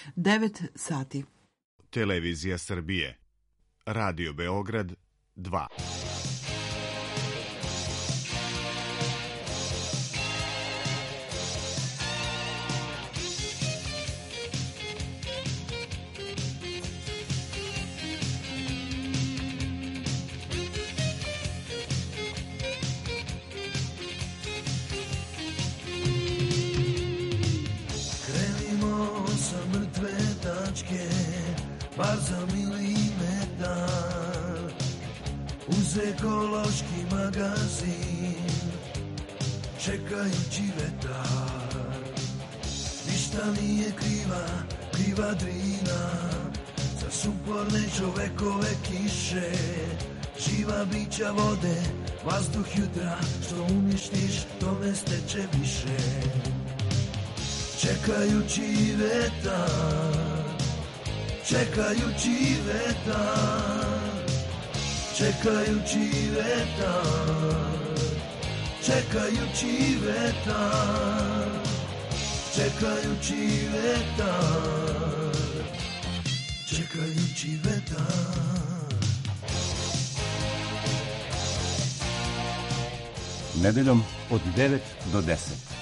9 sati. Televizija Srbije. Radio Beograd 2. Bar za milimetar uz ekološki magazin čekajući vetar. Ništa nije kriva Drina za suporne čovekove kiše, živa bića vode, vazduh jutra, što uništiš to ne steče više. Čekajući vetar, čekajući vetar, čekajući vetar, čekajući vetar, čekajući vetar, čekajući vetar. Nedeljom od 9 do 10.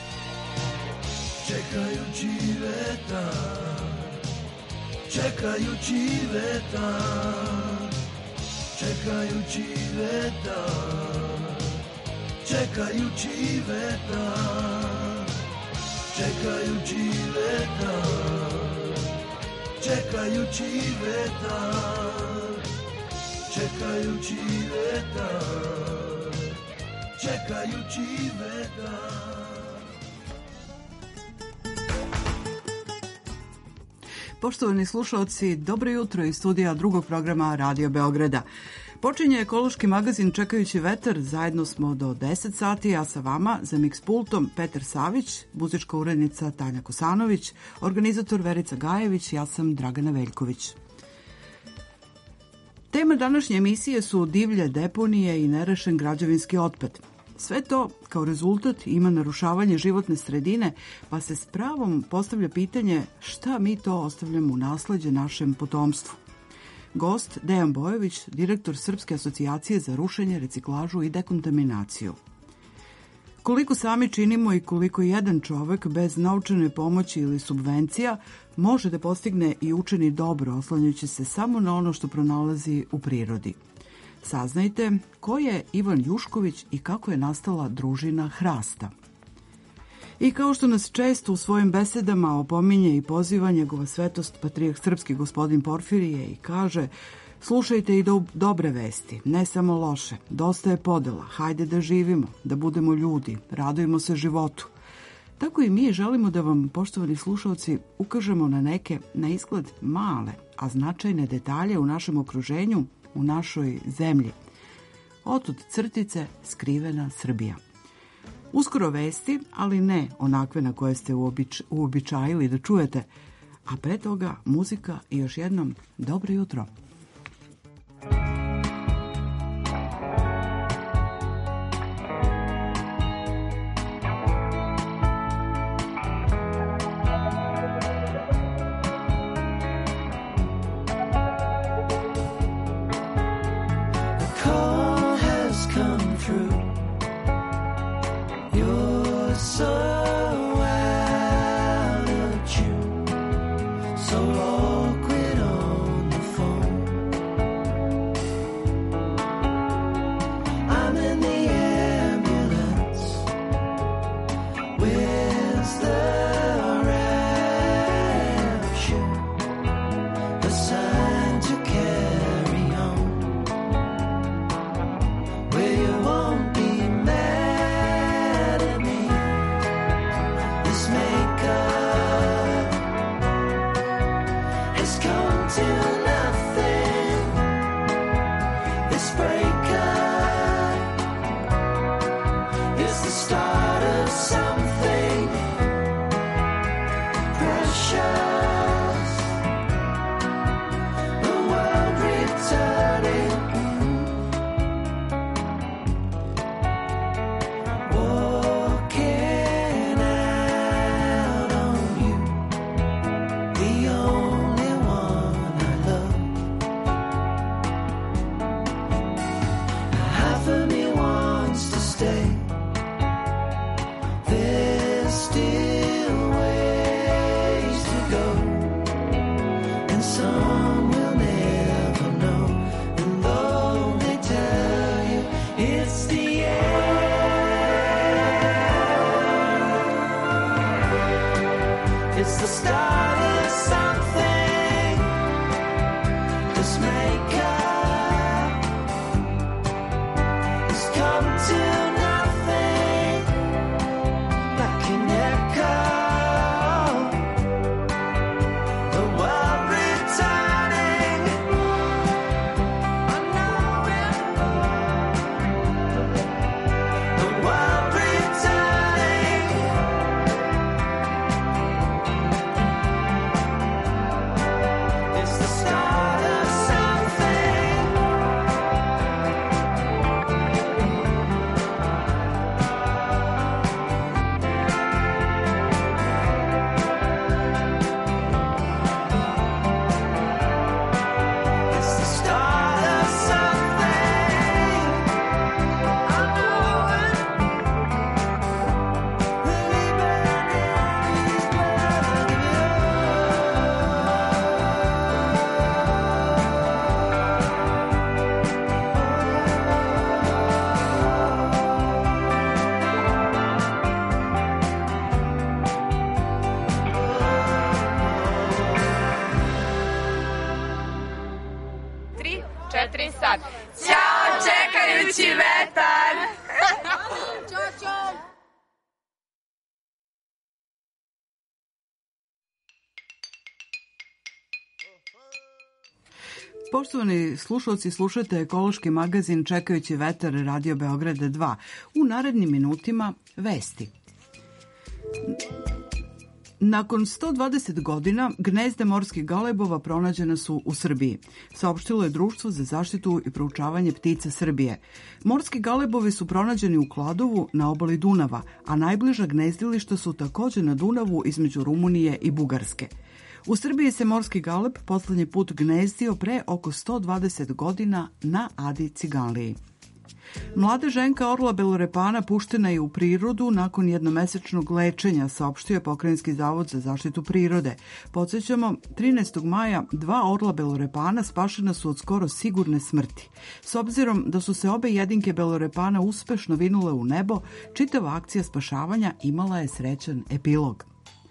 Čekajući vetar, čekajući vetar, čekajući vetar, čekajući vetar, čekajući vetar, čekajući vetar, čekajući vetar, čekajući vetar. Poštovani slušalci, dobro jutro iz studija drugog programa Radio Beograda. Počinje ekološki magazin Čekajući vetar, zajedno smo do 10 sati, a sa vama za mix pultom Petar Savić, muzička urednica Tanja Kosanović, organizator Verica Gajević, ja sam Dragana Veljković. Tema današnje emisije su divlje deponije i nerešen građevinski otpad. Sve to kao rezultat ima narušavanje životne sredine, pa se s pravom postavlja pitanje šta mi to ostavljamo u nasleđe našem potomstvu. Gost Dejan Bojović, direktor Srpske asocijacije za rušenje, reciklažu i dekontaminaciju. Koliko sami činimo i koliko jedan čovek bez novčane pomoći ili subvencija može da postigne i učini dobro oslanjajući se samo na ono što pronalazi u prirodi. Saznajte ko je Ivan Jušković i kako je nastala družina hrasta. I kao što nas često u svojim besedama opominje i poziva njegova svetost patrijarh srpski gospodin Porfirije i kaže: slušajte i dobre vesti, ne samo loše, dosta je podela, hajde da živimo, da budemo ljudi, radujemo se životu. Tako i mi želimo da vam, poštovani slušalci, ukažemo na neke, na izgled male, a značajne detalje u našem okruženju, u našoj zemlji. Otud crtice Skrivena Srbija. Uskoro vesti, ali ne onakve na koje ste uobičajili da čujete, a pre toga muzika i još jednom dobro jutro. The 4 sad. Ćao, čekajući vetar! Ćao, ćao! Poštovani slušalci, slušate ekološki magazin Čekajući vetar Radio Beograda 2. U narednim minutima vesti. Nakon 120 godina gnezda morskih galebova pronađena su u Srbiji, saopštilo je Društvo za zaštitu i proučavanje ptica Srbije. Morski galebovi su pronađeni u Kladovu na obali Dunava, a najbliža gnezdilišta su takođe na Dunavu između Rumunije i Bugarske. U Srbiji se morski galeb poslednji put gnezdio pre oko 120 godina na Adi Ciganliji. Mlada ženka orla belorepana puštena je u prirodu nakon jednomesečnog lečenja, saopštio je Pokrajinski zavod za zaštitu prirode. Podsjećamo, 13. maja 2 orla belorepana spašena su od skoro sigurne smrti. S obzirom da su se obe jedinke belorepana uspešno vinule u nebo, čitava akcija spašavanja imala je srećan epilog.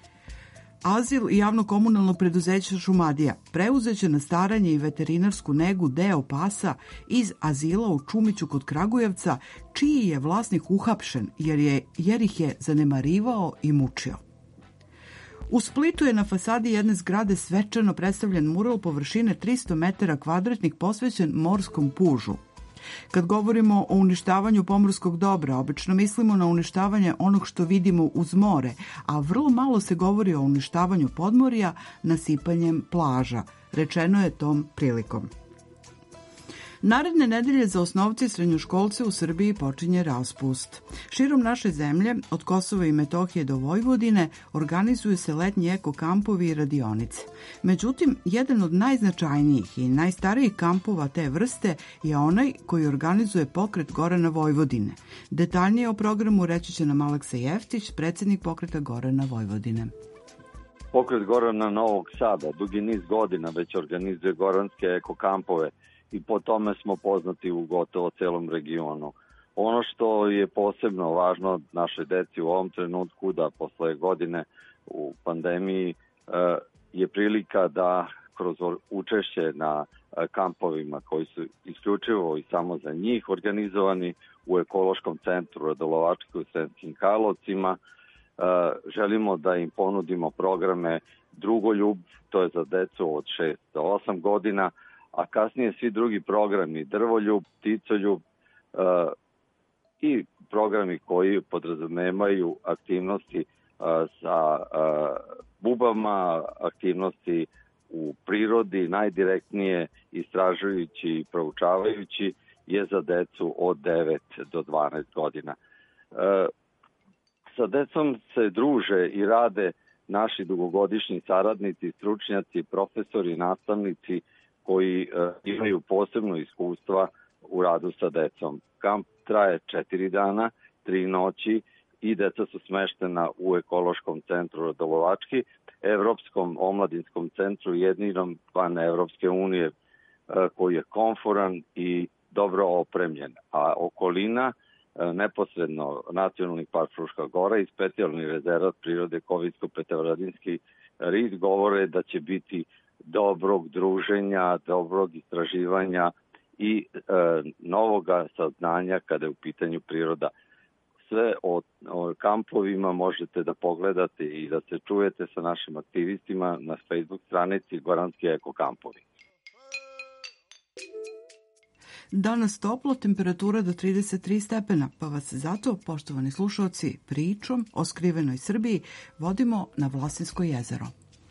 Azil i javno-komunalno preduzeće Šumadija preuzeće na staranje i veterinarsku negu deo pasa iz azila u Čumiću kod Kragujevca, čiji je vlasnik uhapšen jer ih je zanemarivao i mučio. U Splitu je na fasadi jedne zgrade svečano predstavljen mural površine 300 metara kvadratnih posvećen morskom pužu. Kad govorimo o uništavanju pomorskog dobra, obično mislimo na uništavanje onog što vidimo uz more, a vrlo malo se govori o uništavanju podmorja nasipanjem plaža, rečeno je tom prilikom. Naredne nedelje za osnovce i srednjoškolce u Srbiji počinje raspust. Širom naše zemlje, od Kosova i Metohije do Vojvodine, organizuju se letnji eko-kampovi i radionice. Međutim, jedan od najznačajnijih i najstarijih kampova te vrste je onaj koji organizuje pokret Gorana Vojvodine. Detaljnije o programu reći će nam Aleksa Jeftić, predsjednik pokreta Gorana Vojvodine. Pokret Gorana Novog Sada dugi niz godina već organizuje goranske eko-kampove i po tome smo poznati u gotovo celom regionu. Ono što je posebno važno našoj deci u ovom trenutku, da posle godine u pandemiji je prilika da kroz učešće na kampovima koji su isključivo i samo za njih organizovani u ekološkom centru Radolovački u Sremskim Karlovcima, želimo da im ponudimo programe Drugoljub, to je za decu od 6 do 8 godina, a kasnije svi drugi programi, Drvoljub, Pticoljub i programi koji podrazumevaju aktivnosti sa bubama, aktivnosti u prirodi, najdirektnije istražujući i proučavajući, je za decu od 9 do 12 godina. Sa decom se druže i rade naši dugogodišnji saradnici, stručnjaci, profesori, nastavnici, koji imaju posebno iskustva u radu sa decom. Kamp traje 4 dana, 3 noći i deca su smeštena u ekološkom centru Radolovački, Evropskom omladinskom centru, jedinom van Evropske unije koji je komforan i dobro opremljen. A okolina, neposredno Nacionalni park Fruška Gora i specijalni rezervat prirode Kovinsko-Petrovaradinski rit govore da će biti dobrog druženja, dobrog istraživanja i novoga saznanja kada je u pitanju priroda. Sve o kampovima možete da pogledate i da se čujete sa našim aktivistima na Facebook stranici Goranski eko kampovi. Danas toplo, temperatura do 33 stepena, pa vas zato, poštovani slušalci, pričom o skrivenoj Srbiji vodimo na Vlasinsko jezero.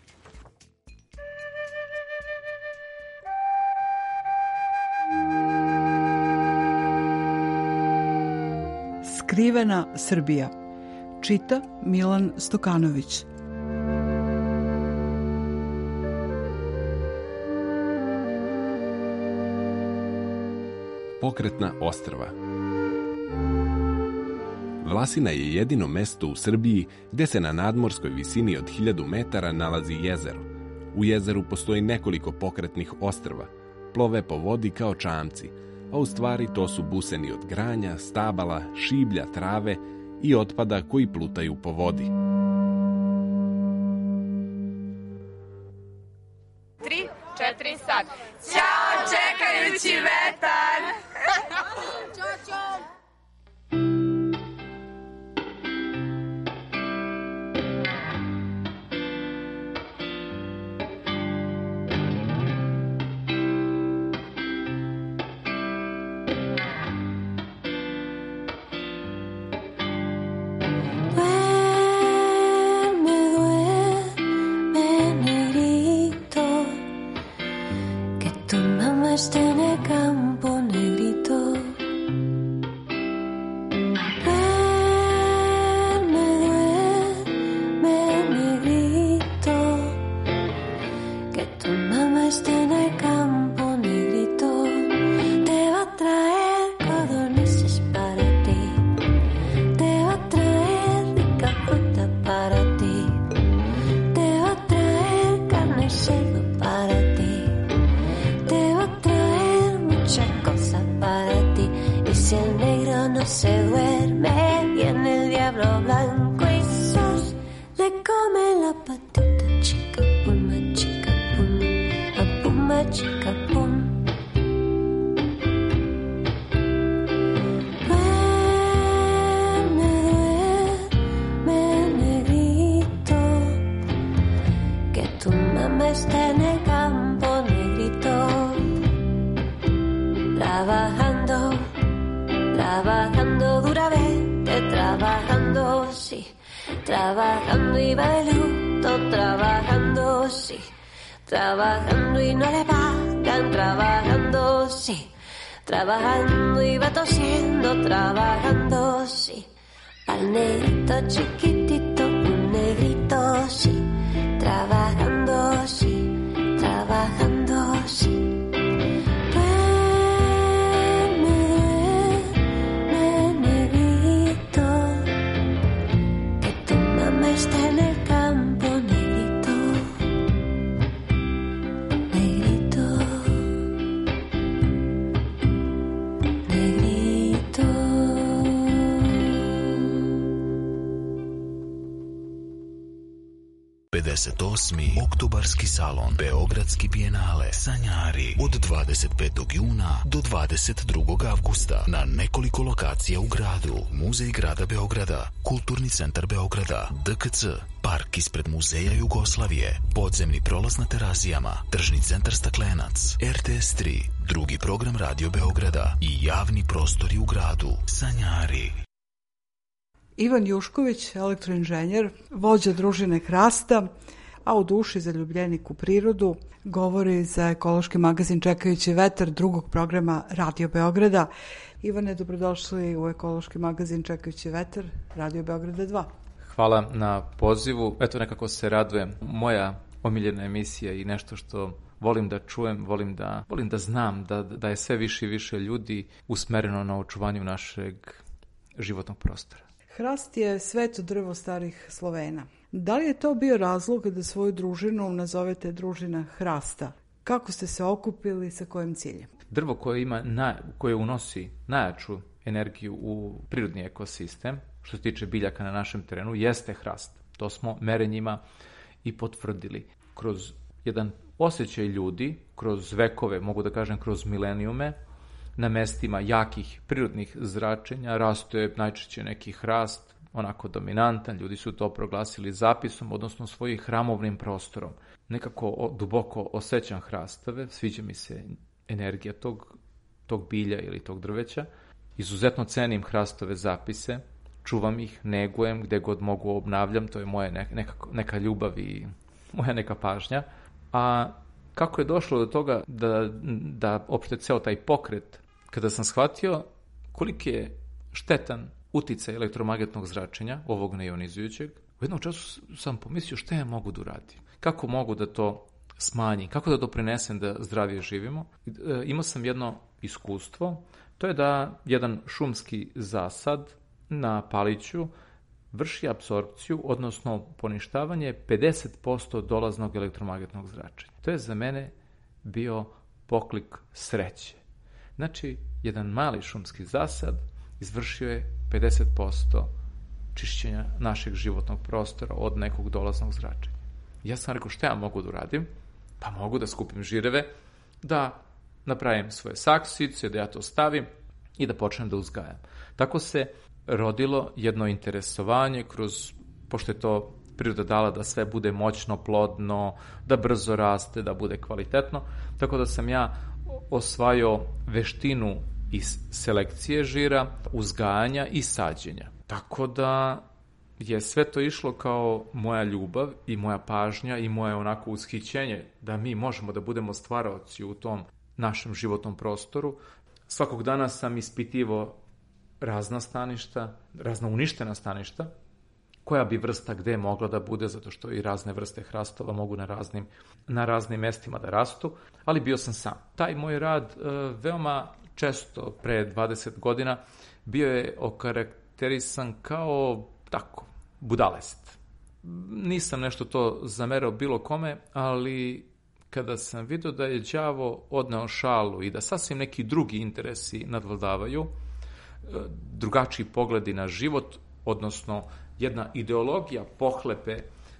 Skrivena Srbija. Čita Milan Stokanović. Pokretna ostrva. Vlasina je jedino mesto u Srbiji gde se na nadmorskoj visini od 1000 metara nalazi jezero. U jezeru postoji nekoliko pokretnih ostrva. Plove po vodi kao čamci, a u stvari to su buseni od granja, stabala, šiblja, trave i otpada koji plutaju po vodi. 3, 4 sat. Ćao, čekajući vetar! Ćao, ćao! Trabajando y va de luto, trabajando, sí. Trabajando y no le pagan, trabajando, sí. Trabajando y va tosiendo, trabajando, sí. Al negrito chiquitito, un negrito, sí. Trabajando, sí. Trabajando, sí. Está en el campo, negrito, negrito, negrito. 58. oktobarski salon Beogradski bijenale Sanjari od 25. juna do 22. avgusta na nekoliko lokacija u gradu. Muzej grada Beograda, Kulturni centar Beograda, DKC, park ispred Muzeja Jugoslavije, podzemni prolaz na Terazijama, tržni centar Staklenac, RTS 3, drugi program Radio Beograda i javni prostori u gradu. Sanjari. Ivan Jušković, elektroinženjer, vođa družine Hrasta, a u duši zaljubljenik u prirodu, govori za ekološki magazin Čekajući vetar drugog programa Radio Beograda. Ivane, dobrodošli u ekološki magazin Čekajući vetar Radio Beograda 2. Hvala na pozivu. Eto, nekako se radujem. Moja omiljena emisija i nešto što volim da čujem, volim da znam da je sve više i više ljudi usmereno na očuvanju našeg životnog prostora. Hrast je sveto drvo starih Slovena. Da li je to bio razlog da svoju družinu nazovete družina Hrasta? Kako ste se okupili, sa kojim ciljem? Drvo koje unosi najjaču energiju u prirodni ekosistem, što se tiče biljaka na našem terenu, jeste hrast. To smo merenjima i potvrdili. Kroz jedan osjećaj ljudi, kroz vekove, mogu da kažem kroz milenijume, na mestima jakih prirodnih zračenja raste najčešće neki hrast, onako dominantan, ljudi su to proglasili zapisom, odnosno svojim hramovnim prostorom. Nekako duboko osjećam hrastove, sviđa mi se energija tog bilja ili tog drveća. Izuzetno cenim hrastove zapise, čuvam ih, negujem, gde god mogu obnavljam, to je moja neka ljubav i moja neka pažnja. A kako je došlo do toga da opšte ceo taj pokret, kada sam shvatio koliki je štetan uticaj elektromagnetnog zračenja, ovog neionizujućeg, u jednom času sam pomislio šta ja mogu da uradim, kako mogu da to smanjim, kako da doprinesem da zdravije živimo. Imao sam jedno iskustvo, to je da jedan šumski zasad na Paliću vrši apsorpciju, odnosno poništavanje 50% dolaznog elektromagnetnog zračenja. To je za mene bio poklik sreće. Znači, jedan mali šumski zasad izvršio je 50% čišćenja našeg životnog prostora od nekog dolaznog zračenja. Ja sam rekao šta ja mogu da uradim pa mogu da skupim žireve, da napravim svoje saksice, da ja to stavim i da počnem da uzgajam. Tako se rodilo jedno interesovanje pošto je to priroda dala da sve bude moćno, plodno, da brzo raste, da bude kvalitetno, tako da sam ja osvajao veštinu iz selekcije žira, uzgajanja i sađenja. Tako da je sve to išlo kao moja ljubav i moja pažnja i moje onako ushićenje da mi možemo da budemo stvaraoci u tom našem životnom prostoru. Svakog dana sam ispitivao razna staništa, razna uništena staništa, koja bi vrsta gde mogla da bude, zato što i razne vrste hrastova mogu na raznim mestima da rastu, ali bio sam sam. Taj moj rad veoma često, pre 20 godina, bio je okarakterisan kao tako, budalest. Nisam nešto to zamerao bilo kome, ali kada sam vidio da je đavo odneo šalu i da sasvim neki drugi interesi nadvladavaju, drugačiji pogledi na život, odnosno jedna ideologija pohlepe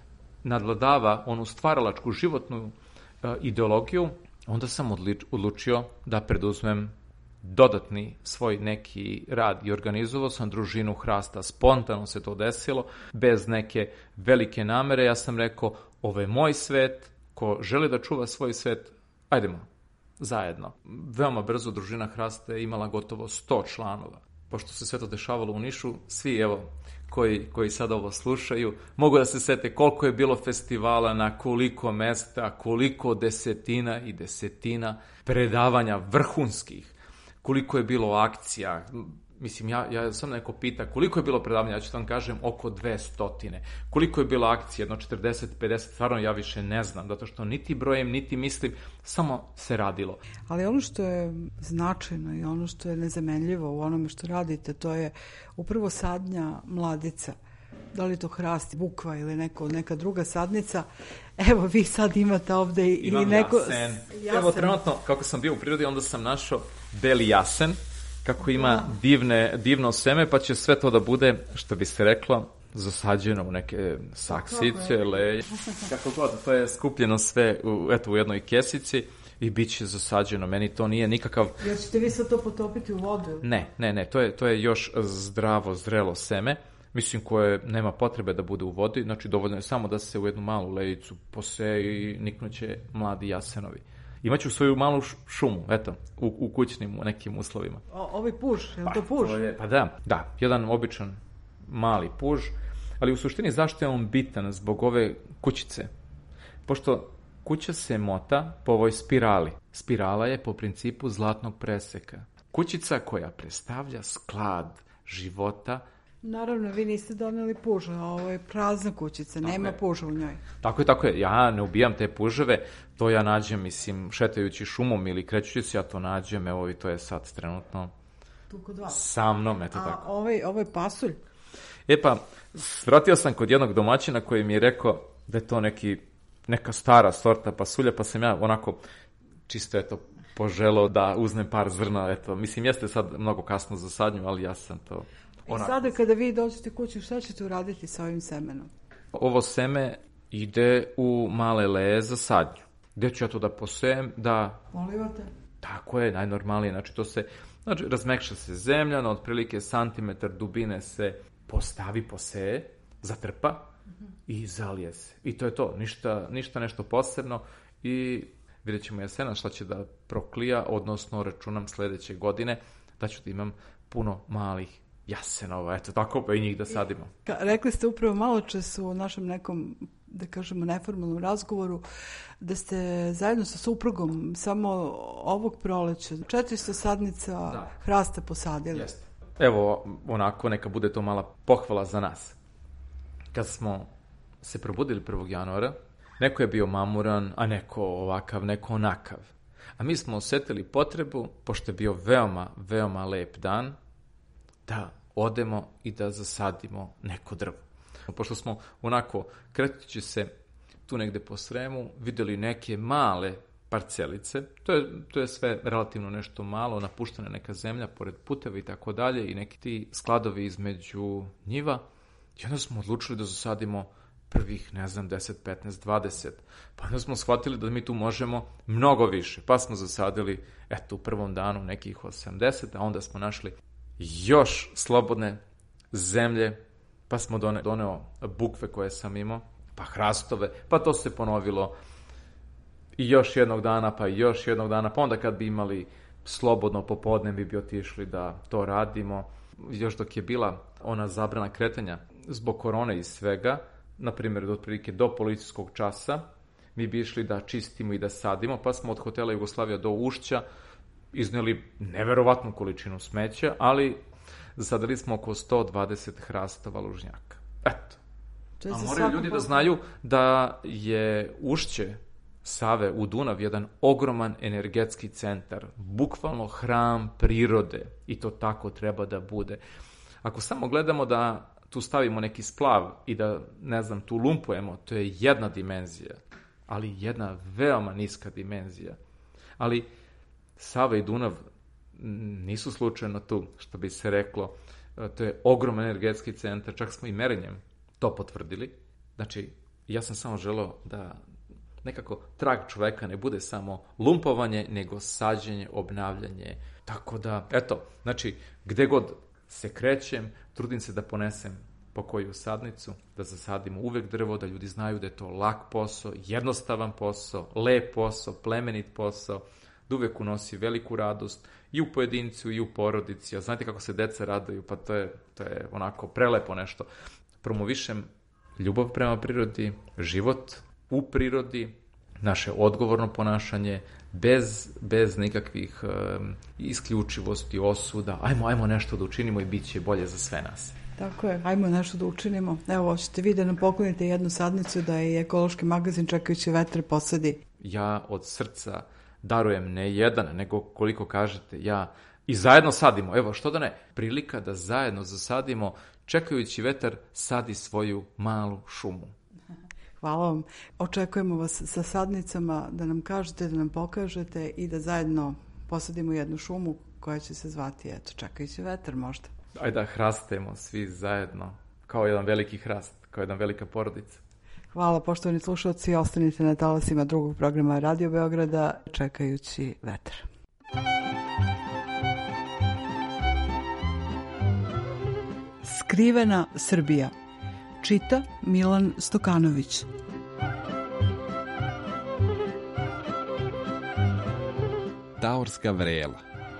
nadvladava onu stvaralačku životnu ideologiju, onda sam odlučio da preduzmem dodatni svoj neki rad i organizovao sam družinu hrasta. Spontano se to desilo, bez neke velike namere. Ja sam rekao, ovo je moj svet, ko želi da čuva svoj svet, ajdemo, zajedno. Veoma brzo družina hrasta je imala gotovo 100 članova. Pošto se sve to dešavalo u Nišu, svi evo koji sad ovo slušaju, mogu da se sete koliko je bilo festivala, na koliko mesta, koliko desetina i desetina predavanja vrhunskih, koliko je bilo akcija. Mislim, ja sam neko pita koliko je bilo predavanja, ja ću vam kažem oko 200. Koliko je bilo akcija, jedno 40, 50, stvarno ja više ne znam, zato što niti brojem, niti mislim, samo se radilo. Ali ono što je značajno i ono što je nezamenljivo u onome što radite, to je upravo sadnja mladica. Da li to hrast, bukva ili neka druga sadnica. Evo, vi sad imate ovde i neko... Jasen. Evo, trenutno, kako sam bio u prirodi, onda sam našao beli jasen, kako ima divno seme, pa će sve to da bude, što bi se reklo, zasađeno u neke saksice, leje. Kako god, to je skupljeno sve u jednoj kesici i bit će zasađeno. Meni to nije nikakav... Jer ćete vi sad to potopiti u vodu? Ne, to je još zdravo, zrelo seme, mislim koje nema potrebe da bude u vodi, znači dovoljno je samo da se u jednu malu lejicu poseje i niknuće mladi jasenovi. Imaću svoju malu šumu, eto, u kućnim nekim uslovima. Ovaj puž, je li to puž? Pa da, jedan običan mali puž, ali u suštini zašto je on bitan zbog ove kućice? Pošto kuća se mota po ovoj spirali. Spirala je po principu zlatnog preseka. Kućica koja predstavlja sklad života. Naravno, vi niste doneli puža, ovo je prazna kućica, nema puža u njoj. Tako je, ja ne ubijam te puževe, to ja nađem, mislim, šetajući šumom ili krećući se, ja to nađem, evo i to je sad trenutno sa mnom, eto tako. A ovo je pasulj? Pa, vratio sam kod jednog domaćina koji mi je rekao da je to neka stara sorta pasulja, pa sam ja onako čisto, poželao da uzmem par zrna, mislim, jeste sad mnogo kasno za sadnju, ali ja sam to... I sada kada vi dođete kući, šta ćete uraditi sa ovim semenom? Ovo seme ide u male leje za sadnju. Gde ću ja to da posejem, da... Polivate? Tako je, najnormalnije. Znači, razmekša se zemlja, na otprilike santimetar dubine se postavi, poseje, zatrpa i zalije se. I to je to, ništa nešto posebno i vidjet ćemo jesena šta će da proklija, odnosno računam sledeće godine da ću da imam puno malih jasenova, tako pa i njih da sadimo. Rekli ste upravo malo čas u našem nekom, da kažemo, neformalnom razgovoru, da ste zajedno sa suprugom samo ovog proleća 400 sadnica hrasta posadili. Jeste. Evo, onako, neka bude to mala pohvala za nas. Kad smo se probudili 1. januara, neko je bio mamuran, a neko ovakav, neko onakav. A mi smo osetili potrebu, pošto je bio veoma, veoma lep dan, da odemo i da zasadimo neko drvo. Pošto smo onako, kretući se tu negde po Sremu, vidjeli neke male parcelice, to je sve relativno nešto malo, napuštena neka zemlja pored puteva i tako dalje, i neki ti skladovi između njiva, i onda smo odlučili da zasadimo prvih, 10, 15, 20. Pa onda smo shvatili da mi tu možemo mnogo više. Pa smo zasadili, u prvom danu nekih 80, a onda smo našli još slobodne zemlje, pa smo doneo bukve koje sam imao, pa hrastove, pa to se ponovilo i još jednog dana, pa još jednog dana, pa onda kad bi imali slobodno popodne bi otišli da to radimo. Još dok je bila ona zabrana kretanja zbog korone i svega, na primjer otprilike do policijskog časa, mi bi išli da čistimo i da sadimo, pa smo od hotela Jugoslavija do Ušća izneli neverovatnu količinu smeća, ali zasadili smo oko 120 hrastova lužnjaka. Eto. A moraju ljudi da znaju da je Ušće Save u Dunav jedan ogroman energetski centar, bukvalno hram prirode, i to tako treba da bude. Ako samo gledamo da tu stavimo neki splav i da, tu lumpujemo, to je jedna dimenzija, ali jedna veoma niska dimenzija. Ali Sava i Dunav nisu slučajno tu, što bi se reklo. To je ogroman energetski centar, čak smo i merenjem to potvrdili. Znači, ja sam samo želeo da nekako trag čoveka ne bude samo lumpovanje, nego sađenje, obnavljanje. Tako da, gde god se krećem, trudim se da ponesem po koju sadnicu, da zasadimo uvek drvo, da ljudi znaju da je to lak posao, jednostavan posao, lep posao, plemenit posao, da uvek unosi veliku radost i u pojedincu i u porodici. A znate kako se deca raduju, pa to je onako prelepo nešto. Promovišem ljubav prema prirodi, život u prirodi, naše odgovorno ponašanje, bez nikakvih isključivosti, osuda. Ajmo nešto da učinimo i bit će bolje za sve nas. Tako je, ajmo nešto da učinimo. Evo, hoćete vi da nam poklonite jednu sadnicu da i ekološki magazin Čekajući vetar posadi. Ja od srca darujem ne jedan, nego koliko kažete, i zajedno sadimo. Evo, što da ne, prilika da zajedno zasadimo. Čekajući vetar sadi svoju malu šumu. Hvala vam. Očekujemo vas sa sadnicama da nam kažete, da nam pokažete i da zajedno posadimo jednu šumu koja će se zvati, Čekajući vetar možda. Ajde da hrastemo svi zajedno, kao jedan veliki hrast, kao jedna velika porodica. Hvala, poštovani slušalci, ostanite na talasima drugog programa Radio Beograda, Čekajući vetar. Skrivena Srbija. Čita Milan Stokanović. Taorska vrela.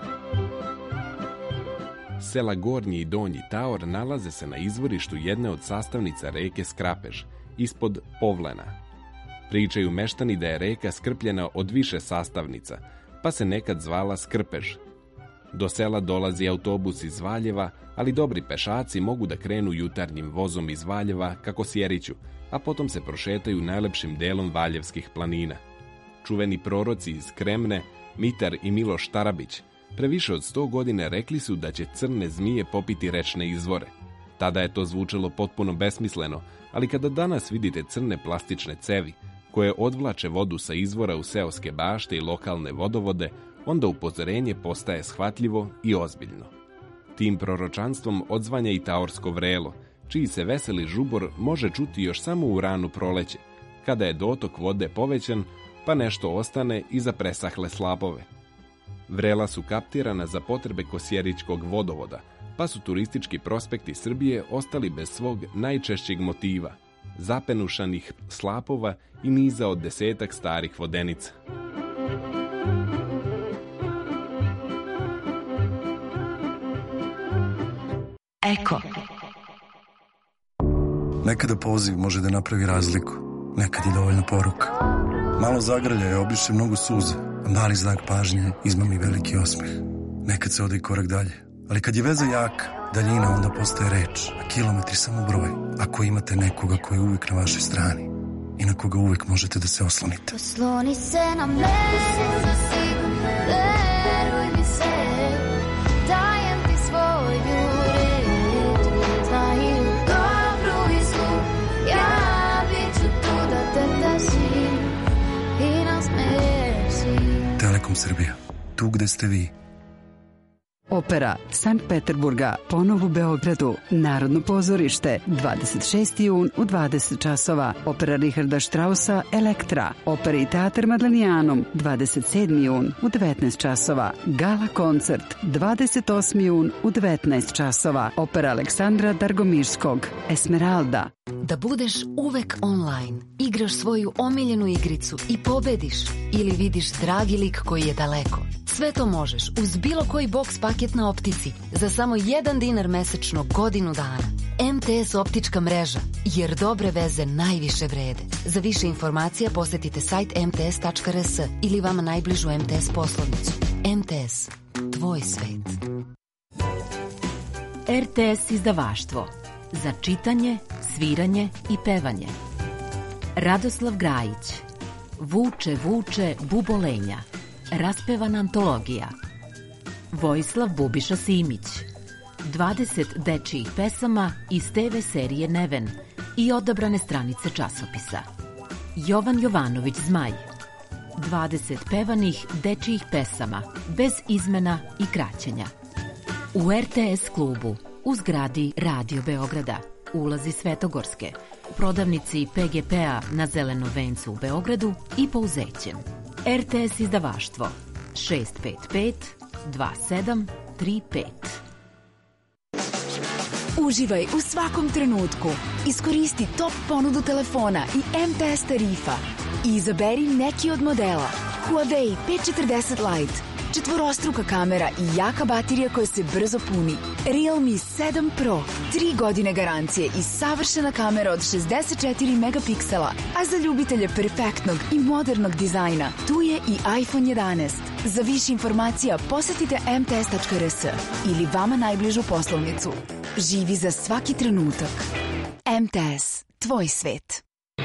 Sela Gornji i Donji Taor nalaze se na izvorištu jedne od sastavnica reke Skrapež, ispod Povlena. Pričaju meštani da je reka skrpljena od više sastavnica, pa se nekad zvala Skrpež. Do sela dolazi autobus iz Valjeva, ali dobri pešaci mogu da krenu jutarnjim vozom iz Valjeva kako Sjeriću, a potom se prošetaju najlepšim delom Valjevskih planina. Čuveni proroci iz Kremne, Mitar i Miloš Tarabić, pre više od 100 godina rekli su da će crne zmije popiti rečne izvore. Tada je to zvučalo potpuno besmisleno, ali kada danas vidite crne plastične cevi, koje odvlače vodu sa izvora u seoske bašte i lokalne vodovode, onda upozorenje postaje shvatljivo i ozbiljno. Tim proročanstvom odzvanja i taorsko vrelo, čiji se veseli žubor može čuti još samo u rano proleće, kada je dotok vode povećan, pa nešto ostane i za presahle slapove. Vrela su kaptirana za potrebe Kosjerićkog vodovoda, pa su turistički prospekti Srbije ostali bez svog najčešćeg motiva, zapenušanih slapova i niza od 10 starih vodenica. Eko. Nekada poziv može da napravi razliku, nekad je dovoljna poruka. Malo zagrljaja obriše mnogo suza, a mali znak pažnje izmami veliki osmeh. Nekad se ode i korak dalje, ali kad je veza jaka, daljina onda postaje reč, a kilometri samo broj, ako imate nekoga koji je uvijek na vašoj strani i na koga uvijek možete da se oslonite. Osloni se na mene, veruj mi se, dajem ti svoju reč, znaju dobru i zlu, ja bit ću tu da te tašim i nasmeješ. Telekom Srbija, tu gde ste vi. Opera Sankt Peterburga ponovo u Beogradu. Narodno pozorište 26. jun u 20 časova. Opera Richarda Straussa Elektra. Opera i teatr Madlenijanum 27. jun u 19 časova. Gala koncert 28. jun u 19 časova. Opera Aleksandra Dargomirskog Esmeralda. Da budeš uvek online, igraš svoju omiljenu igricu i pobediš ili vidiš dragi lik koji je daleko. Sve to možeš uz bilo koji boks paket na Optici za samo $1 mesečno godinu dana. MTS optička mreža, jer dobre veze najviše vrede. Za više informacija posetite sajt mts.rs ili vama najbližu MTS poslovnicu. MTS, tvoj svet. RTS izdavaštvo. Za čitanje, sviranje i pevanje. Radoslav Grajić. Vuče, vuče, bubolenja. Raspevana antologija. Vojislav Bubiša Simić. 20 dečijih pesama iz TV serije Neven i odabrane stranice časopisa. Jovan Jovanović Zmaj. 20 pevanih dečijih pesama, bez izmena i kraćenja. U RTS klubu, u zgradi Radio Beograda, ulazi Svetogorske, prodavnici PGP-a na Zelenom vencu u Beogradu i Pouzećem. RTS izdavaštvo 655 2735. Uživaj u svakom trenutku. Iskoristi top ponudu telefona i MTS tarifa i izaberi neki od modela. Huawei P40 Lite, četvorostruka kamera i jaka baterija koja se brzo puni. Realme 7 Pro, 3 godine garancije i savršena kamera od 64 megapiksela. A za ljubitelje perfektnog i modernog dizajna, tu je i iPhone 11. Za više informacija posetite mts.rs ili vama najbližu poslovnicu. Živi za svaki trenutak. MTS, tvoj svet.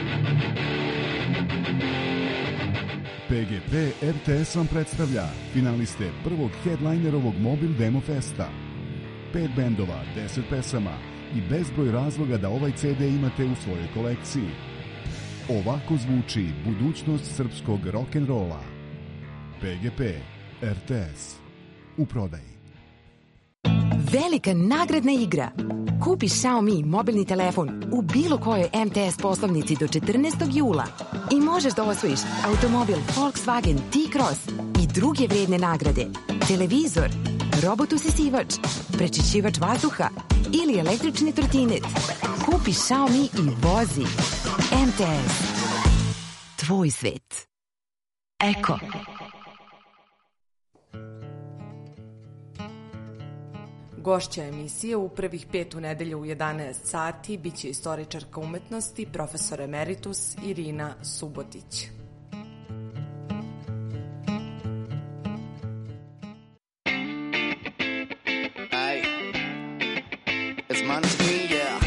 PGP RTS vam predstavlja finaliste prvog headlinerovog Mobil Demo Festa. 5 bendova, 10 pesama i bezbroj razloga da ovaj CD imate u svojoj kolekciji. Ovako zvuči budućnost srpskog rock'n'rolla. PGP RTS u prodaji. Velika nagradna igra. Kupi Xiaomi mobilni telefon u bilo kojoj MTS poslovnici do 14. jula i možeš da osvojiš automobil Volkswagen T-Cross i druge vredne nagrade, televizor, robot usisivač, prečišćivač vazduha ili električni trotinet. Kupi Xiaomi i vozi. MTS. Tvoj svet. Eko. Gošća emisije u prvih 5 u nedelju u 11 sati biće istoričarka umetnosti, profesor emeritus Irina Subotić. Hey, it's Maneskin, yeah.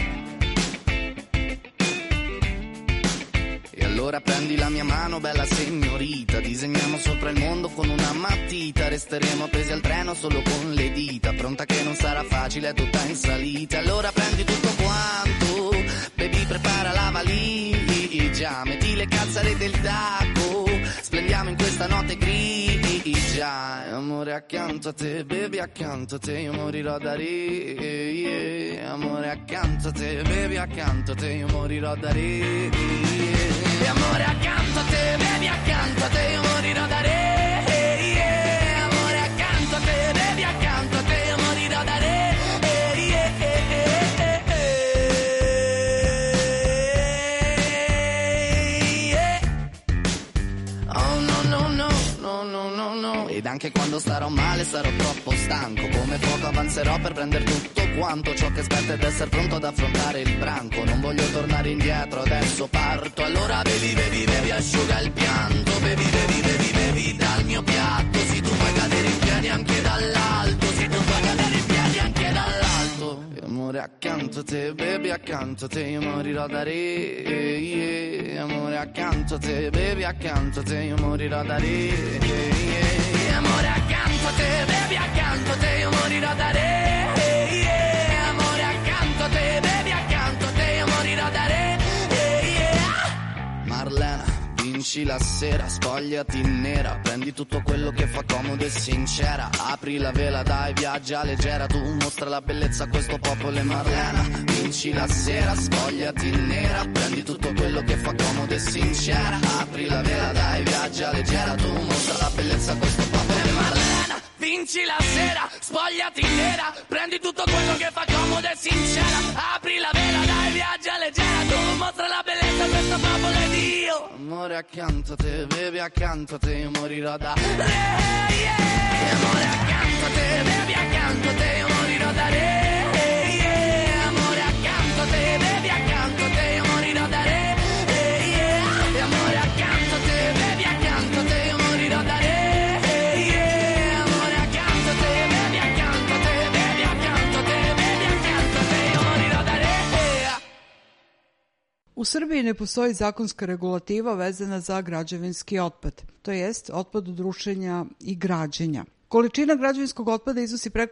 E allora prendi la mia mano, bella signorita, disegniamo sopra il mondo con una matita, resteremo appesi al treno solo con le dita, pronta che non sarà facile, è tutta in salita. Allora prendi tutto quanto, baby prepara la valigia, metti le calzare del tacco, splendiamo in questa notte grigia. Amore accanto a te, baby accanto a te, io morirò da re. Amore accanto a te, baby accanto a te, io morirò da re. Amore accanto a te, baby accanto a te, io morirò da re. Amore accanto a te, baby accanto a te, io morirò da re. Oh no no no no no no no. Ed anche quando starò male sarò troppo stanco, come fuoco avanzerò per prendere tutto quanto ciò che aspetta ed essere pronto ad affrontare il branco. Non voglio tornare indietro, adesso parto. Allora bevi, bevi, bevi, asciuga il pianto. Bevi, bevi, bevi, bevi dal mio piatto. Si tu puoi cadere in piedi anche dall'alto. Si tu puoi cadere in piedi anche dall'alto. E amore accanto a te, bevi accanto a te, io morirò da re. Amore accanto a te, bevi accanto a te, io morirò da re. Amore accanto a te, bevi accanto a te, io morirò da re. Amore accanto a te, bevi accanto a te, io morirò da re. Marlena, vinci vinci la sera, spogliati nera, prendi tutto quello che fa comodo e sincera, apri la vela, dai, viaggia leggera, tu mostra la bellezza a questo popolo e Marlena. Vinci la sera, spogliati nera, prendi tutto quello che fa comodo e sincera, apri la vela, dai, viaggia leggera, tu mostra la bellezza a questo popolo e Marlena. Vinci la sera, spogliati nera, prendi tutto quello che fa comodo e sincera, apri la vela, dai, viaggia leggera, tu mostra la bellezza a questo popolo ed io. Amore accanto a te, bevi accanto a te, io morirò da re, yeah. Amore accanto a te, bevi accanto a te, io morirò da re, yeah. Amore accanto a te, bevi accanto a te, io morirò da re, yeah. Amore accanto a te, bevi accanto a te, io morirò da re. U Srbiji ne postoji zakonska regulativa vezana za građevinski otpad, to jest otpad od rušenja i građenja. Količina građevinskog otpada iznosi preko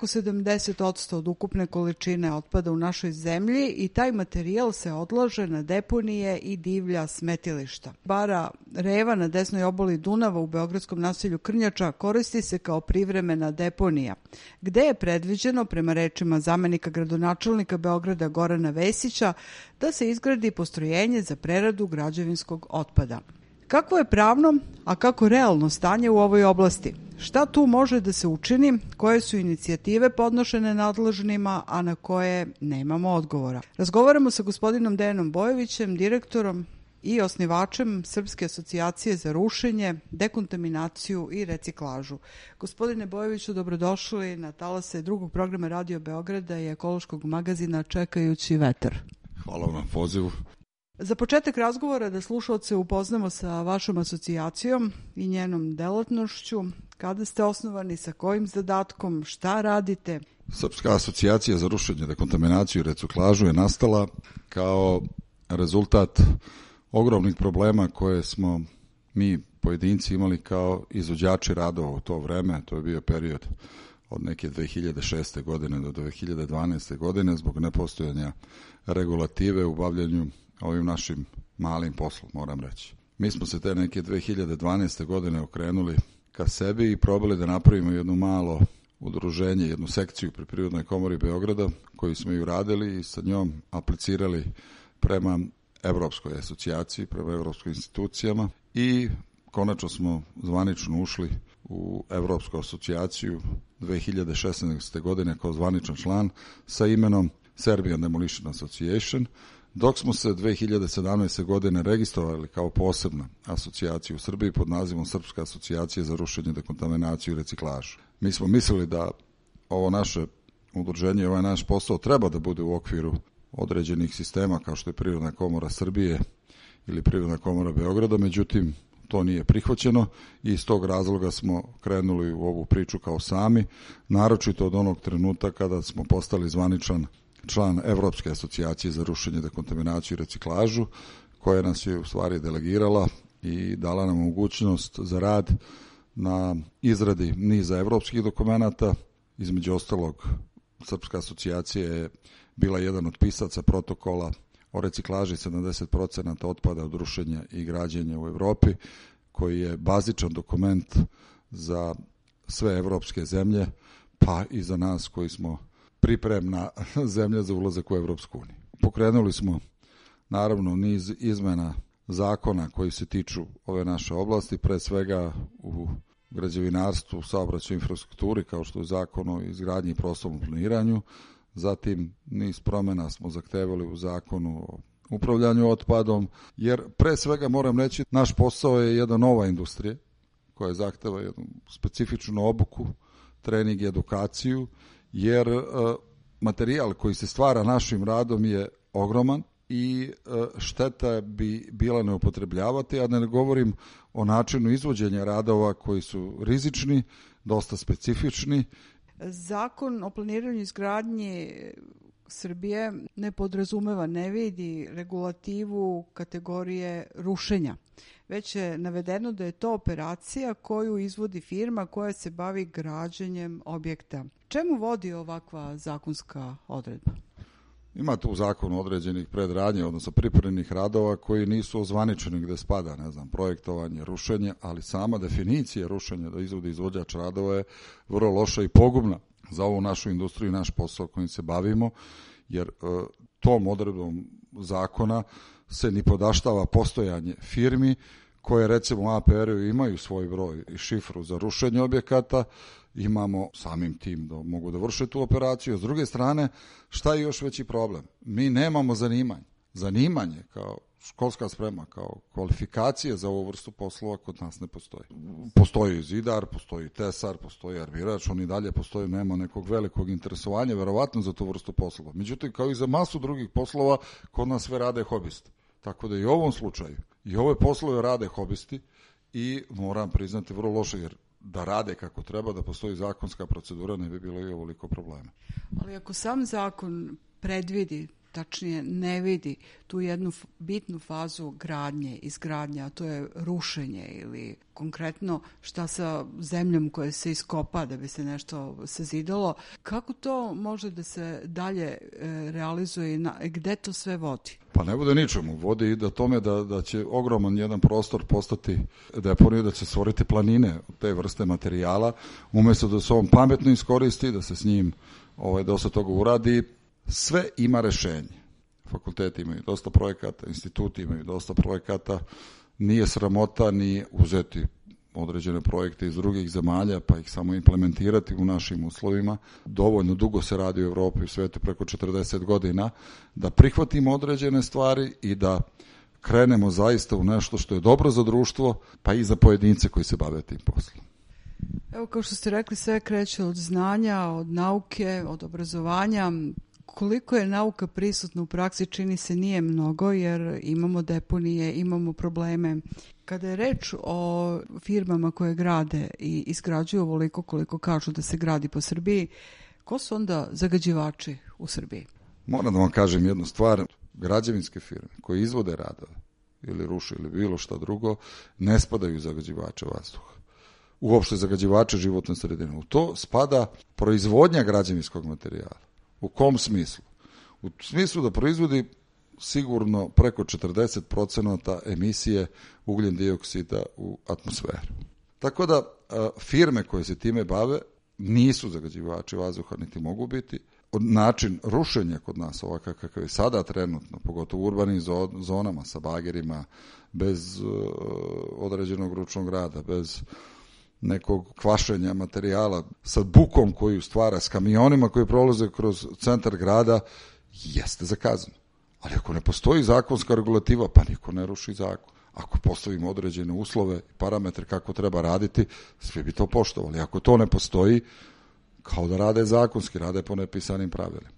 70% od ukupne količine otpada u našoj zemlji i taj materijal se odlaže na deponije i divlja smetilišta. Bara Reva na desnoj obali Dunava u beogradskom naselju Krnjača koristi se kao privremena deponija, gde je predviđeno, prema rečima zamenika gradonačelnika Beograda Gorana Vesića, da se izgradi postrojenje za preradu građevinskog otpada. Kako je pravno, a kako realno stanje u ovoj oblasti? Šta tu može da se učini? Koje su inicijative podnošene nadležnima, a na koje nemamo odgovora? Razgovaramo sa gospodinom Dejanom Bojovićem, direktorom i osnivačem Srpske asocijacije za rušenje, dekontaminaciju i reciklažu. Gospodine Bojoviću, dobrodošli na talase drugog programa Radio Beograda i ekološkog magazina Čekajući vetar. Hvala vam na pozivu. Za početak razgovora da slušalce upoznamo sa vašom asocijacijom i njenom delatnošću, kada ste osnovani, sa kojim zadatkom, šta radite? Srpska asocijacija za rušenje, dekontaminaciju i reciklažu je nastala kao rezultat ogromnih problema koje smo mi pojedinci imali kao izvođači radova u to vreme. To je bio period od neke 2006. godine do 2012. godine zbog nepostojanja regulative u bavljanju ovim našim malim poslom, moram reći. Mi smo se te neke 2012. godine okrenuli ka sebi i probali da napravimo jedno malo udruženje, jednu sekciju pri Privrednoj komori Beograda, koju smo i uradili i sa njom aplicirali prema Evropskoj asocijaciji, prema evropskim institucijama i konačno smo zvanično ušli u Evropsku asocijaciju 2016. godine kao zvaničan član sa imenom Serbian Demolition Association, dok smo se 2017. godine registrovali kao posebna asocijacija u Srbiji pod nazivom Srpska asocijacija za rušenje, dekontaminaciju i reciklažu. Mi smo mislili da ovo naše udruženje, ovaj naš posao treba da bude u okviru određenih sistema kao što je Privredna komora Srbije ili Privredna komora Beograda, međutim to nije prihvaćeno i iz tog razloga smo krenuli u ovu priču kao sami, naročito od onog trenutka kada smo postali zvaničan član Evropske asocijacije za rušenje, dekontaminaciju i reciklažu, koja nas je u stvari delegirala i dala nam mogućnost za rad na izradi niza evropskih dokumenata. Između ostalog, Srpska asocijacija je bila jedan od pisaca protokola o reciklaži 70% otpada od rušenja i građenja u Evropi, koji je bazičan dokument za sve evropske zemlje, pa i za nas koji smo pripremna zemlja za ulazak u Evropsku uniju. Pokrenuli smo naravno niz izmena zakona koji se tiču ove naše oblasti, pre svega u građevinarstvu, saobraćaju, infrastrukturi, kao što je Zakon o izgradnji i prostornom planiranju. Zatim niz promjena smo zahtevali u Zakonu o upravljanju otpadom, jer pre svega moram reći, naš posao je jedna nova industrija koja zahteva jednu specifičnu obuku, trening i edukaciju, jer materijal koji se stvara našim radom je ogroman i šteta bi bila ne upotrebljavati, a ne govorim o načinu izvođenja radova koji su rizični, dosta specifični. Zakon o planiranju izgradnji Srbije ne podrazumeva, ne vidi regulativu kategorije rušenja. Već je navedeno da je to operacija koju izvodi firma koja se bavi građenjem objekta. Čemu vodi ovakva zakonska odredba? Ima tu u zakonu određenih predradnje, odnosno pripremnih radova koji nisu ozvaničeni gde spada, ne znam, projektovanje, rušenje, ali sama definicija rušenja da izvodi izvođač radova je vrlo loša i pogubna za ovu našu industriju i naš posao kojim se bavimo, jer tom odredbom zakona se ni podaštava postojanje firmi koje recimo u APR-u imaju svoj broj i šifru za rušenje objekata, imamo samim tim da mogu da vrše tu operaciju. S druge strane, šta je još veći problem? Mi nemamo zanimanje. Zanimanje kao školska sprema, kao kvalifikacije za ovu vrstu poslova kod nas ne postoji. Postoji zidar, postoji tesar, postoji armirač, on i dalje postoji, nema nekog velikog interesovanja, verovatno za tu vrstu poslova. Međutim, kao i za masu drugih poslova, kod nas sve rade hobisti. Tako da i u ovom slučaju, i ove poslove rade hobisti i moram priznati vrlo loše, jer da rade kako treba, da postoji zakonska procedura, ne bi bilo i ovoliko problema. Ali ako sam zakon predvidi, tačnije ne vidi tu jednu bitnu fazu gradnje, izgradnje, a to je rušenje ili konkretno šta sa zemljom koja se iskopa da bi se nešto sazidalo, kako to može da se dalje realizuje i gde to sve vodi? Pa ne bude ničemu. Vodi i da tome da će ogroman jedan prostor postati deponiju, da će stvoriti planine te vrste materijala, umjesto da se on pametno iskoristi, da se s njim dosta toga uradi. Sve ima rešenje. Fakulteti imaju dosta projekata, instituti imaju dosta projekata, nije sramota ni uzeti određene projekte iz drugih zemalja pa ih samo implementirati u našim uslovima. Dovoljno dugo se radi u Evropi i u svetu, preko 40 godina, da prihvatimo određene stvari i da krenemo zaista u nešto što je dobro za društvo, pa i za pojedince koji se bave tim poslom. Evo, kao što ste rekli, sve kreće od znanja, od nauke, od obrazovanja. Koliko je nauka prisutna u praksi, čini se nije mnogo, jer imamo deponije, imamo probleme. Kada je reč o firmama koje grade i izgrađuju ovoliko koliko kažu da se gradi po Srbiji, ko su onda zagađivači u Srbiji? Moram da vam kažem jednu stvar. Građevinske firme koje izvode radove ili ruše ili bilo šta drugo ne spadaju zagađivače vazduha. Uopšte zagađivače životne sredine. U to spada proizvodnja građevinskog materijala. U kom smislu? U smislu da proizvodi sigurno preko 40% emisije ugljen dioksida u atmosferu. Tako da firme koje se time bave nisu zagađivači vazduha, niti mogu biti. Način rušenja kod nas, ovakav kakav je sada trenutno, pogotovo u urbanim zonama sa bagerima, bez određenog ručnog rada, bez nekog kvašenja materijala, sa bukom koju stvara, s kamionima koji prolaze kroz centar grada, jeste zakazano. Ali ako ne postoji zakonska regulativa, pa niko ne ruši zakon. Ako postavimo određene uslove i parametre kako treba raditi, svi bi to poštovali. Ako to ne postoji, kao da rade zakonski, rade po nepisanim pravilima.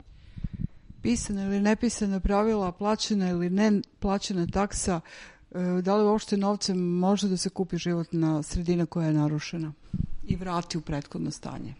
Pisana ili nepisana pravila, plaćena ili ne plaćena taksa, da li uopšte novcem može da se kupi životna sredina koja je narušena i vrati u prethodno stanje?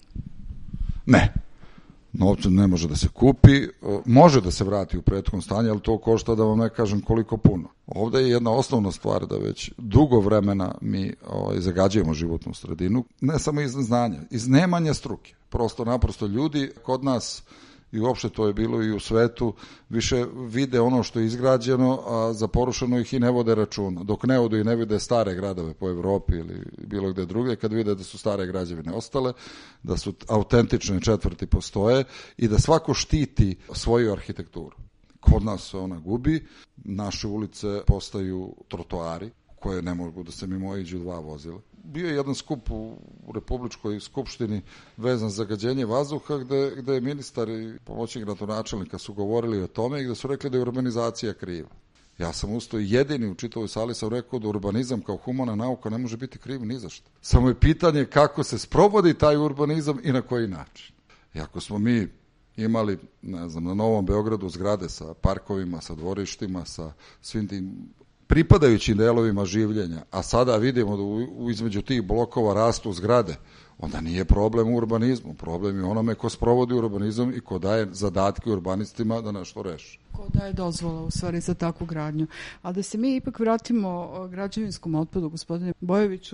Ne. Novcem ne može da se kupi, može da se vrati u prethodno stanje, ali to košta, da vam ne kažem koliko puno. Ovdje je jedna osnovna stvar da već dugo vremena mi zagađujemo životnu sredinu, ne samo iz znanja, iz nemanja struke. Prosto naprosto ljudi kod nas, i uopšte to je bilo i u svetu, više vide ono što je izgrađeno, a za porušeno ih i ne vode računa. Dok ne odu i ne vide stare gradove po Evropi ili bilo gde drugdje, kad vide da su stare građevine ostale, da su autentične četvrti postoje i da svako štiti svoju arhitekturu. Kod nas se ona gubi, naše ulice postaju trotoari koje ne mogu da se mimo iđu dva vozila. Bio je jedan skup u Republičkoj skupštini vezan za zagađenje vazduha gde je ministar i pomoćnik gradonačelnika su govorili o tome i gde su rekli da je urbanizacija kriva. Ja sam ustao jedini u čitavoj sali sam rekao da urbanizam kao humana nauka ne može biti kriv ni za što. Samo je pitanje kako se sprovodi taj urbanizam i na koji način. I ako smo mi imali, ne znam, na Novom Beogradu zgrade sa parkovima, sa dvorištima, sa svim tim pripadajućim delovima življenja, a sada vidimo da između tih blokova rastu zgrade, onda nije problem u urbanizmu, problem je onome ko sprovodi urbanizam i ko daje zadatke urbanistima da nešto reši. Ko daje dozvola u stvari za takvu gradnju. A da se mi ipak vratimo građevinskom otpadu, gospodine Bojoviću,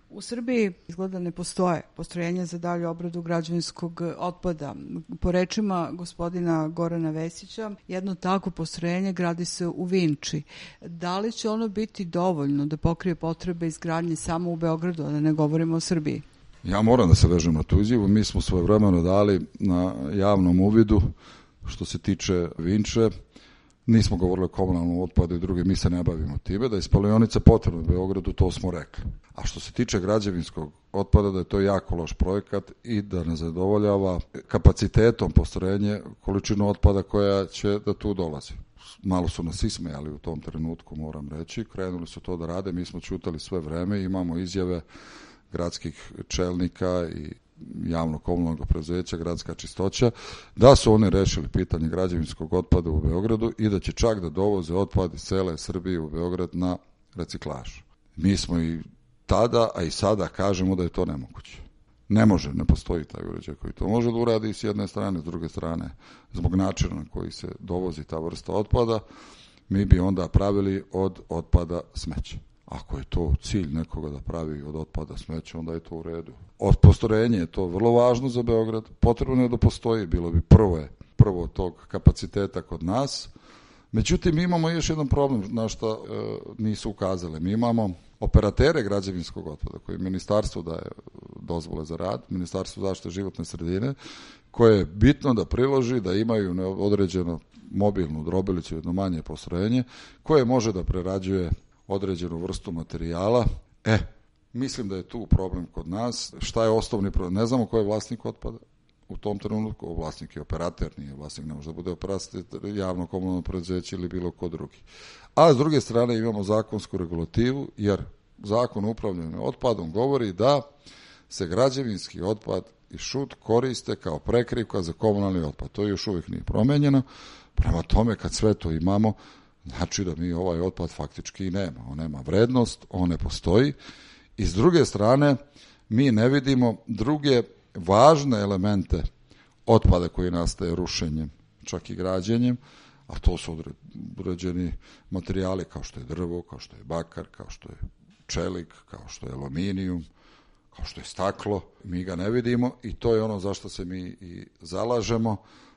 U Srbiji izgleda ne postoje postrojenja za dalju obradu građevinskog otpada. Po rečima gospodina Gorana Vesića, jedno tako postrojenje gradi se u Vinči. Da li će ono biti dovoljno da pokrije potrebe izgradnje samo u Beogradu, a da ne govorimo o Srbiji? Ja moram da se vežem na tu izjavu. Mi smo svojevremeno dali na javnom uvidu što se tiče Vinče. Nismo govorili o komunalnom otpadu i druge, mi se ne bavimo time. Da je spalionica potrebna u Beogradu, to smo rekli. A što se tiče građevinskog otpada, da je to jako loš projekat i da ne zadovoljava kapacitetom postrojenje količinu otpada koja će da tu dolazi. Malo su nas ismejali u tom trenutku, moram reći. Krenuli su to da rade, mi smo čutali sve vreme, imamo izjave gradskih čelnika i javno komunalnog preduzeća Gradska čistoća, da su oni rešili pitanje građevinskog otpada u Beogradu i da će čak da dovoze otpad iz cele Srbije u Beograd na reciklažu. Mi smo i tada, a i sada kažemo da je to nemoguće. Ne može, ne postoji taj uređaj koji to može da uradi s jedne strane, s druge strane, zbog načina na koji se dovozi ta vrsta otpada, mi bi onda pravili od otpada smeće. Ako je to cilj nekoga da pravi od otpada smeće, onda je to u redu. Od postrojenja je to vrlo važno za Beograd. Potrebno je da postoji, bilo bi prvo tog kapaciteta kod nas. Međutim, mi imamo još jedan problem na što nisu ukazali. Mi imamo operatere građevinskog otpada koji ministarstvo daje dozvole za rad, Ministarstvo zaštite životne sredine, koje je bitno da priloži da imaju određeno mobilnu drobilicu, jedno manje postrojenje, koje može da prerađuje određenu vrstu materijala. Mislim da je tu problem kod nas. Šta je osnovni problem? Ne znamo ko je vlasnik otpada. U tom trenutku vlasnik je operater, nije vlasnik, ne može da bude operater javno komunalno preduzeće ili bilo ko drugi. A s druge strane imamo zakonsku regulativu, jer zakon o upravljanju otpadom govori da se građevinski otpad i šut koriste kao prekrivka za komunalni otpad. To još uvijek nije promenjeno. Prema tome, kad sve to imamo, znači da mi ovaj otpad faktički i nema. On nema vrednost, on ne postoji. I s druge strane, mi ne vidimo druge važne elemente otpada koji nastaje rušenjem, čak i građenjem, a to su određeni materijali kao što je drvo, kao što je bakar, kao što je čelik, kao što je aluminijum, kao što je staklo. Mi ga ne vidimo i to je ono zašto se mi i zalažemo,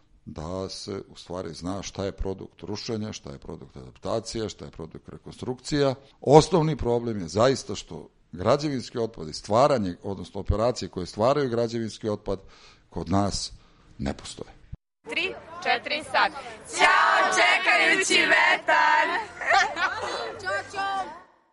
da se u stvari zna šta je produkt rušenja, šta je produkt adaptacija, šta je produkt rekonstrukcija. Osnovni problem je zaista što građevinski otpad i stvaranje, odnosno operacije koje stvaraju građevinski otpad, kod nas ne postoje. 3, 4, sad. Ćao, čekajući vetar! Ćao, ćao!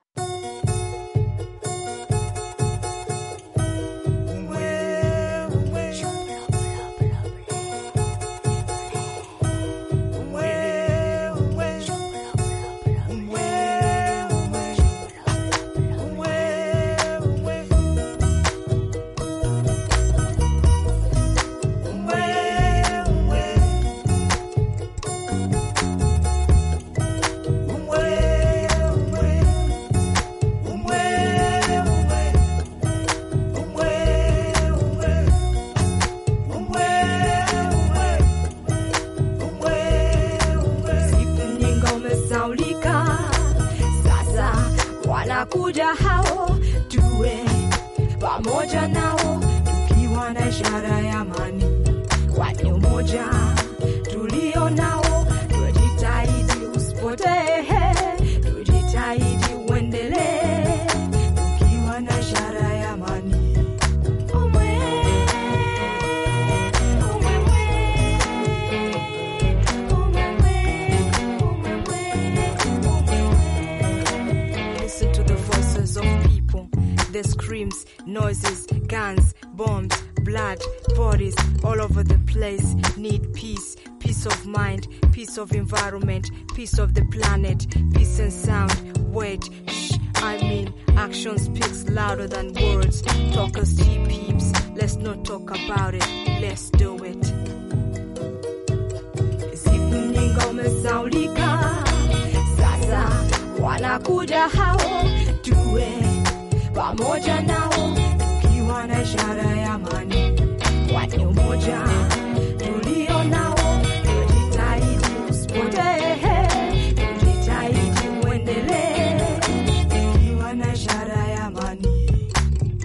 Kuja hao tuwe pamoja nao, tukiwa na ishara ya amani, kwani umoja tulio nao, tujitahidi usipotee, tujitahidi uendelee, tukiwa na ishara ya amani. The screams, noises, guns, bombs, blood, bodies all over the place. Need peace, peace of mind, peace of environment, peace of the planet, peace and sound. Wait, shh, I mean, action speaks louder than words. Talkers cheap peeps, let's not talk about it, let's do it. Siku nyingi umesaulika, sasa wanakuja hao, tuwe pamoja nao, tukiwa na ishara ya amani, kwani umoja tulio nao, tujitahidi usipotee, tujitahidi uendelee, tukiwa na ishara ya amani.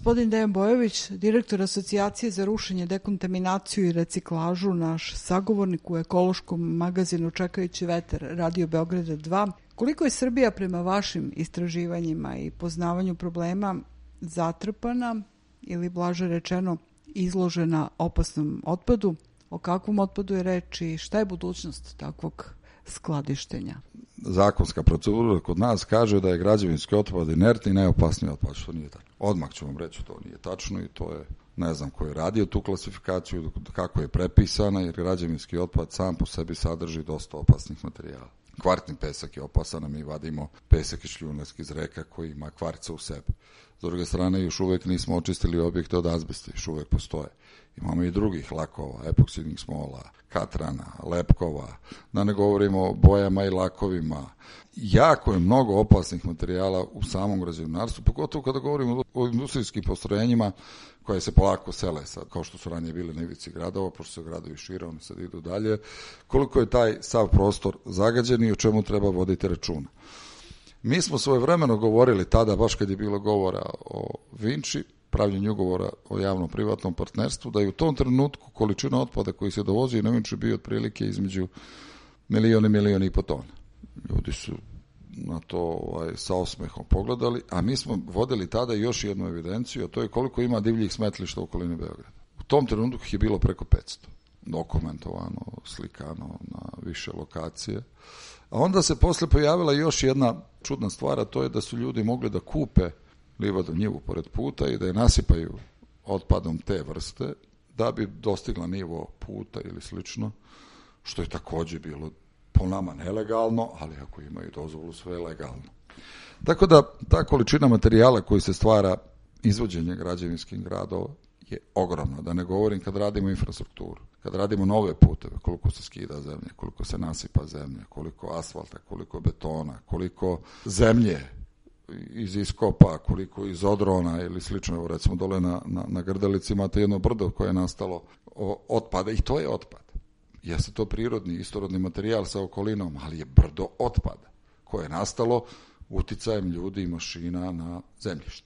gospodin Dejan Bojović, direktor Asocijacije za rušenje, dekontaminaciju i reciklažu, naš sagovornik u ekološkom magazinu Čekajući vetar Radio Beograda 2. Koliko je Srbija prema vašim istraživanjima i poznavanju problema zatrpana ili blaže rečeno izložena opasnom otpadu? O kakvom otpadu je reč i šta je budućnost takvog skladištenja? Zakonska procedura kod nas kaže da je građevinski otpad inertni i najopasniji otpad, što nije tačno. Odmah ću vam reći, to nije tačno i to je, ne znam ko je radio tu klasifikaciju, kako je prepisana, jer građevinski otpad sam po sebi sadrži dosta opasnih materijala. Kvartni pesak je opasan, a mi vadimo pesak i šljunak iz reka koji ima kvarca u sebi. S druge strane, još uvijek nismo očistili objekte od azbesta, još uvijek postoje. Imamo i drugih lakova, epoksidnih smola, katrana, lepkova, da ne govorimo o bojama i lakovima. Jako je mnogo opasnih materijala u samom građevinarstvu, pogotovo kada govorimo o industrijskim postrojenjima koje se polako sele sad, kao što su ranije bile na ivici gradova, pošto se gradovi šire, oni sad idu dalje. Koliko je taj sav prostor zagađen i o čemu treba voditi računa. Mi smo svojevremeno govorili tada, baš kad je bilo govora o Vinči, pravljenju ugovora o javno-privatnom partnerstvu, da je u tom trenutku količina otpada koji se dovozio na Vinču bio otprilike između 1 i 1,5 tona. Ljudi su na to sa osmehom pogledali, a mi smo vodili tada još jednu evidenciju, a to je koliko ima divljih smetlišta u okolini Beograda. U tom trenutku je bilo preko 500, dokumentovano, slikano na više lokacije. A onda se posle pojavila još jedna čudna stvar, a to je da su ljudi mogli da kupe livadu njivu pored puta i da je nasipaju otpadom te vrste da bi dostigla nivo puta ili slično, što je također bilo po nama nelegalno, ali ako imaju dozvolu sve je legalno. Tako da ta količina materijala koji se stvara izvođenje građevinskih gradova je ogromna, da ne govorim kad radimo infrastrukturu, kad radimo nove puteve, koliko se skida zemlje, koliko se nasipa zemlje, koliko asfalta, koliko betona, koliko zemlje iz iskopa, koliko iz odrona ili slično. Evo recimo dole na Grdelici imate jedno brdo koje je nastalo otpada i to je otpad. Jeste to prirodni, istorodni materijal sa okolinom, ali je brdo otpada koje je nastalo uticajem ljudi i mašina na zemljište.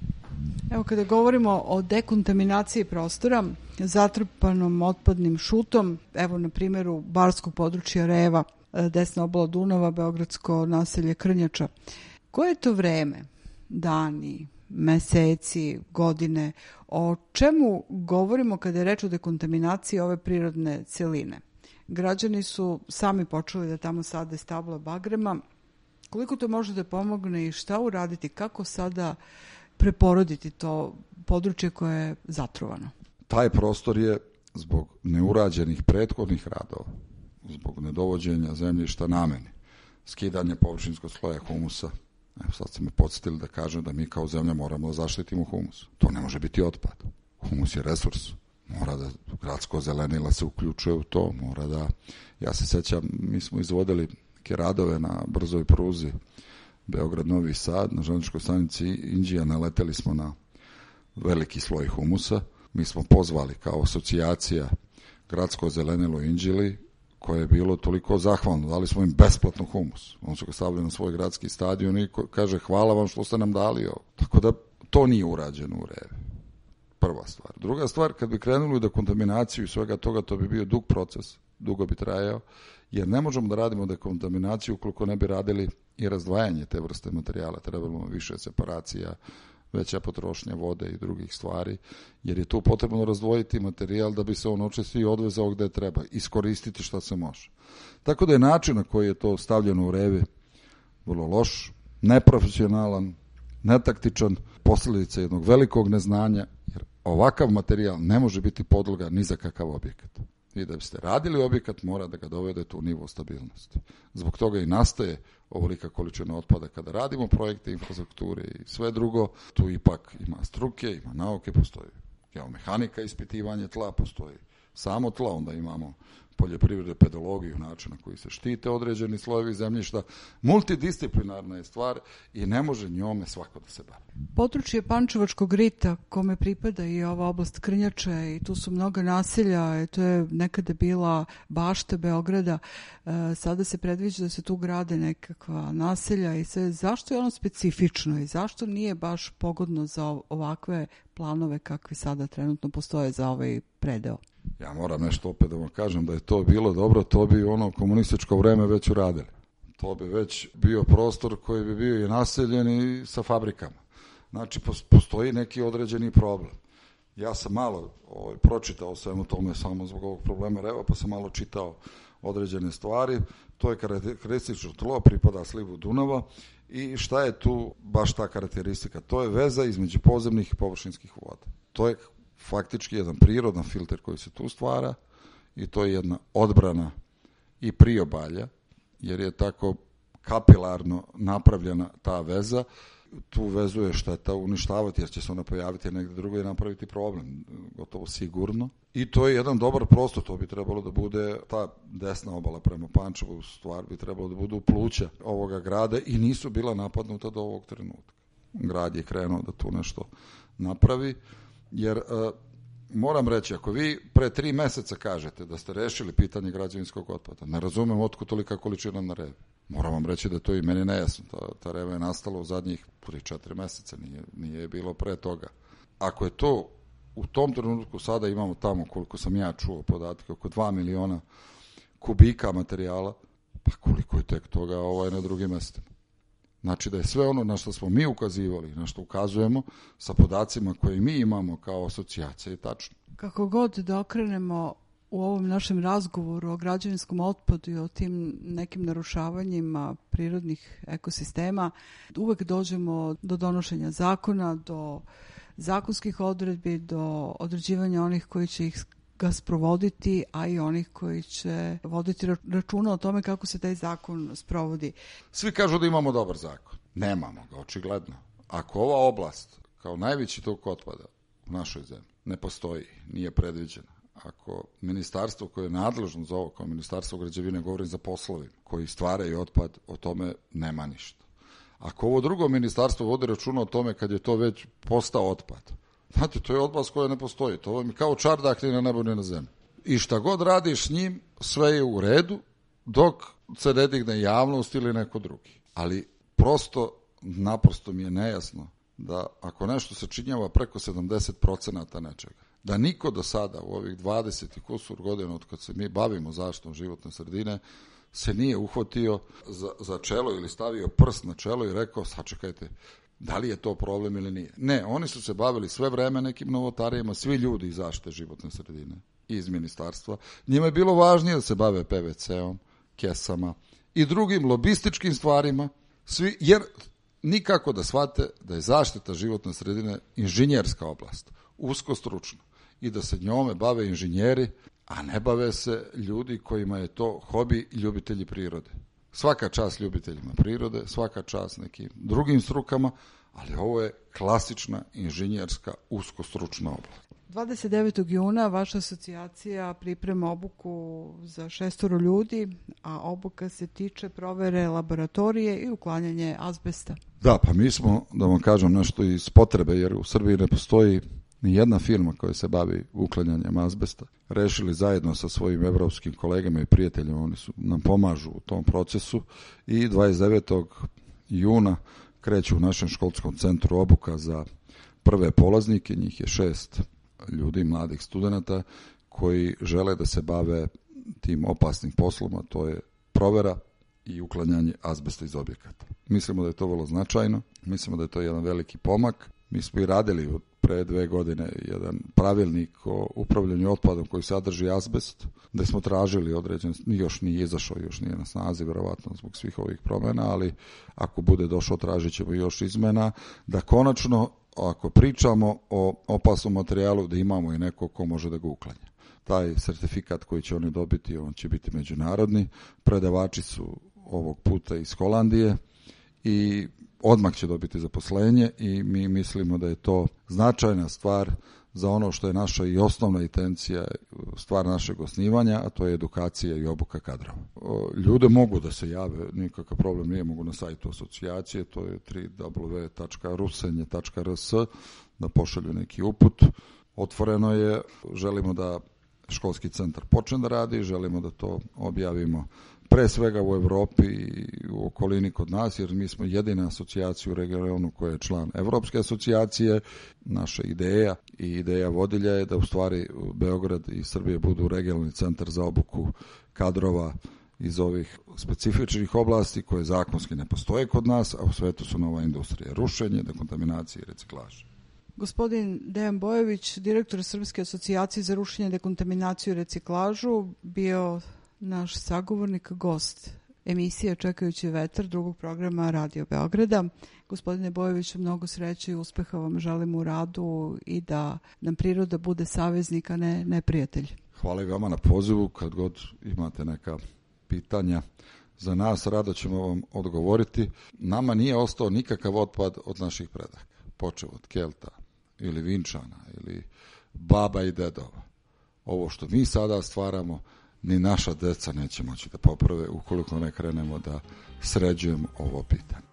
Evo kada govorimo o dekontaminaciji prostora, zatrpanom otpadnim šutom, evo na primjeru barskog područja Reva, desna obala Dunava, beogradsko naselje Krnjača, koje je to vreme, dani, meseci, godine, o čemu govorimo kada je reč o dekontaminaciji ove prirodne celine? Građani su sami počeli da tamo sade stabla bagrema. Koliko to može da pomogne i šta uraditi? Kako sada preporoditi to područje koje je zatrovano? Taj prostor je zbog neurađenih prethodnih radova, zbog nedovođenja zemljišta nameni, skidanje površinskog sloja humusa. Evo sad ste me podsjetili da kažem da mi kao zemlja moramo da zaštitimo humus. To ne može biti otpad. Humus je resurs. Mora da gradsko zelenila se uključuje u to. Mora da... Ja se sećam, mi smo izvodili neke radove na brzoj pruzi Beograd-Novi Sad, na železničkoj stanici Inđija, naleteli smo na veliki sloj humusa. Mi smo pozvali kao asocijacija gradsko zelenilo Inđili, koje je bilo toliko zahvalno. Dali smo im besplatno humus. On su ga stavili na svoj gradski stadion i kaže hvala vam što ste nam dali ovo. Tako da to nije urađeno u Revi. Prva stvar. Druga stvar, kad bi krenuli da kontaminaciju i svega toga, to bi bio dug proces, dugo bi trajao, jer ne možemo da radimo dekontaminaciju ukoliko ne bi radili i razdvajanje te vrste materijala. Trebamo više separacija, veća potrošnja vode i drugih stvari, jer je tu potrebno razdvojiti materijal da bi se on očistio i odvezao gde treba, iskoristiti šta se može. Tako da je način na koji je to stavljeno u Revi vrlo loš, neprofesionalan, netaktičan, posljedica jednog velikog neznanja, jer ovakav materijal ne može biti podloga ni za kakav objekat. I da biste radili objekat, mora da ga dovedete u nivo stabilnosti. Zbog toga i nastaje ovolika količina otpada kada radimo projekte infrastrukture i sve drugo. Tu ipak ima struke, ima nauke, postoji geomehanika, ispitivanje tla, postoji samo tla, onda imamo poljoprivrednu pedologiju, način na koji se štite određeni slojevi zemljišta. Multidisciplinarna je stvar i ne može njome svako da se bavi. Područje Pančevačkog rita, kome pripada i ova oblast Krnjače, i tu su mnoga naselja, to je nekada bila bašta Beograda, sada se predviđa da se tu grade nekakva naselja i sve. Zašto je ono specifično i zašto nije baš pogodno za ovakve planove kakvi sada trenutno postoje za ovaj predeo? Ja moram nešto opet da vam kažem, da je to bilo dobro, to bi ono komunističko vreme već uradili. To bi već bio prostor koji bi bio i naseljen i sa fabrikama. Znači, postoji neki određeni problem. Ja sam malo pročitao svemu tome samo zbog ovog problema Reva, pa sam malo čitao određene stvari. To je karakteristično tlo, pripada slivu Dunava i šta je tu baš ta karakteristika? To je veza između podzemnih i površinskih voda. To je faktički jedan prirodan filter koji se tu stvara i to je jedna odbrana i priobalja, jer je tako kapilarno napravljena ta veza. Tu vezu je šteta uništavati, jer će se ona pojaviti negdje drugo i napraviti problem, gotovo sigurno. I to je jedan dobar prostor, to bi trebalo da bude, ta desna obala prema Pančevu stvar bi trebalo da bude pluća ovoga grada i nisu bila napadnuta do ovog trenutka. Grad je krenuo da tu nešto napravi, jer moram reći, ako vi pre 3 meseca kažete da ste rešili pitanje građevinskog otpada, ne razumem otkud tolika količina na Revi. Moram vam reći da to i meni nejasno. Ta Reva je nastala u zadnjih 3-4 meseca, nije bilo pre toga. Ako je to u tom trenutku, sada imamo tamo, koliko sam ja čuo podatke, oko 2 miliona kubika materijala, pa koliko je tek toga na drugim mestima. Znači da je sve ono na što smo mi ukazivali, na što ukazujemo, sa podacima koje mi imamo kao asocijacija je tačno. Kako god da okrenemo u ovom našem razgovoru o građevinskom otpadu i o tim nekim narušavanjima prirodnih ekosistema, uvek dođemo do donošenja zakona, do zakonskih odredbi, do određivanja onih koji će ih ga sprovoditi, a i onih koji će voditi računa o tome kako se taj zakon sprovodi. Svi kažu da imamo dobar zakon. Nemamo ga, očigledno. Ako ova oblast, kao najveći tok otpada u našoj zemlji, ne postoji, nije predviđena, ako ministarstvo koje je nadležno za ovo, kao ministarstvo građevine, govorim za poslovi koji stvaraju otpad, o tome nema ništa. Ako ovo drugo ministarstvo vodi računa o tome kad je to već postao otpad, znate, to je oblast koja ne postoji. To vam je kao čardak ni na nebu ni na zemlji. I šta god radiš s njim, sve je u redu, dok se ne digne javnost ili neko drugi. Ali naprosto mi je nejasno da ako nešto se činjava preko 70% nečega, da niko do sada u ovih 20 i kusur godina od kad se mi bavimo zaštitom životne sredine se nije uhvatio za čelo ili stavio prst na čelo i rekao, sačekajte, da li je to problem ili nije. Ne, oni su se bavili sve vreme nekim novotarijama, svi ljudi iz zaštite životne sredine, iz ministarstva. Njima je bilo važnije da se bave PVC-om, kesama i drugim lobističkim stvarima, jer nikako da shvate da je zaštita životne sredine inženjerska oblast, usko stručna, i da se njome bave inženjeri, a ne bave se ljudi kojima je to hobi i ljubitelji prirode. Svaka čast ljubiteljima prirode, svaka čast nekim drugim strukama, ali ovo je klasična inženjerska uskostručna oblast. 29. juna vaša asocijacija priprema obuku za 6 ljudi, a obuka se tiče provere laboratorije i uklanjanje azbesta. Da, pa mi smo, da vam kažem nešto iz potrebe, jer u Srbiji ne postoji ni jedna firma koja se bavi uklanjanjem azbesta. Rešili zajedno sa svojim evropskim kolegama i prijateljima, oni nam pomažu u tom procesu i 29. juna kreću u našem školskom centru obuka za prve polaznike, njih je 6 ljudi, mladih studenata koji žele da se bave tim opasnim poslom, a to je provera i uklanjanje azbesta iz objekata. Mislimo da je to vrlo značajno, mislimo da je to jedan veliki pomak. Mi smo i radili pre 2 godine jedan pravilnik o upravljanju otpadom koji sadrži azbest, gde smo tražili određen, još nije izašao, još nije na snazi, verovatno zbog svih ovih promjena, ali ako bude došao, tražit ćemo još izmena, da konačno, ako pričamo o opasnom materijalu, da imamo i neko ko može da ga uklanja. Taj sertifikat koji će oni dobiti, on će biti međunarodni, predavači su ovog puta iz Holandije i odmah će dobiti zaposlenje i mi mislimo da je to značajna stvar za ono što je naša i osnovna intencija, stvar našeg osnivanja, a to je edukacija i obuka kadrova. Ljude mogu da se jave, nikakav problem nije, mogu na sajtu asocijacije, to je www.rusenje.rs, da pošalju neki uput. Otvoreno je, želimo da školski centar počne da radi, želimo da to objavimo pre svega u Evropi i u okolini kod nas, jer mi smo jedina asocijacija u regionu koja je član Evropske asocijacije. Naša ideja i ideja vodilja je da u stvari Beograd i Srbije budu regionalni centar za obuku kadrova iz ovih specifičnih oblasti koje zakonski ne postoje kod nas, a u svetu su nova industrija, rušenje, dekontaminacija i reciklaža. Gospodin Dejan Bojović, direktor Srpske asocijacije za rušenje, dekontaminaciju i reciklažu, bio naš sagovornik, gost emisije Čekajući vetar, drugog programa Radio Beograda. Gospodine Bojoviću, mnogo sreće i uspeha vam želim u radu i da nam priroda bude saveznik, a ne neprijatelj. Hvala i vama na pozivu. Kad god imate neka pitanja za nas, rado ćemo vam odgovoriti. Nama nije ostao nikakav otpad od naših predaka, počeo od Kelta ili Vinčana ili baba i dedova. Ovo što mi sada stvaramo, ni naša deca neće moći da poprave ukoliko ne krenemo da sređujemo ovo pitanje.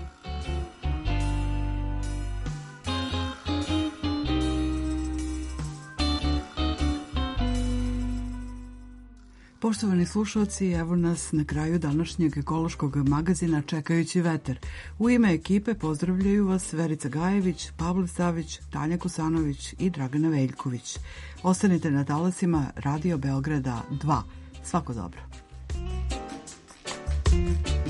Poštovani slušalci, evo nas na kraju današnjeg ekološkog magazina Čekajući vetar. U ime ekipe pozdravljaju vas Verica Gajević, Pavle Savić, Tanja Kosanović i Dragana Veljković. Ostanite na talasima Radio Beograda 2. Svako dobro.